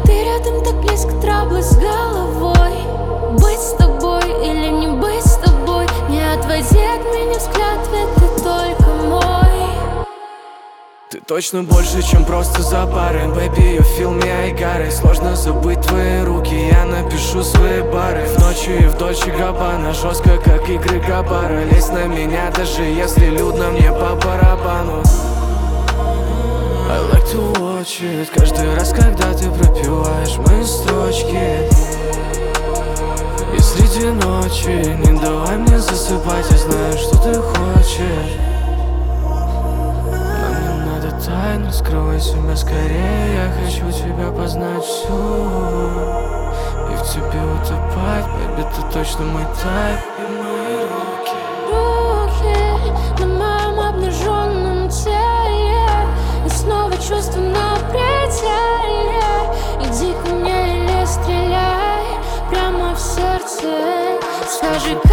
Ты рядом так близко, траблы с головой. Быть с тобой или не быть с тобой, не отводи от меня взгляд, ведь ты только мой. Ты точно больше, чем просто за парой. Baby, you feel me, I got it. Сложно забыть твои руки, я напишу свои бары. В ночи и в Дольче Габбана, жестко, как игры Габбара. Лезь на меня, даже если людно, мне по барабану. I like to watch it. Каждый раз, когда ты пропиваешь мои строчки, и среди ночи не давай мне засыпать, я знаю, что ты хочешь. Нам не надо тайну, скрывай себя скорее. Я хочу тебя познать всю и в тебе утопать. Baby, ты точно мой тайп. И мои Руки на моем обнаженном теле, и снова чувства на пределе. Иди ко мне или стреляй прямо в сердце. Скажи,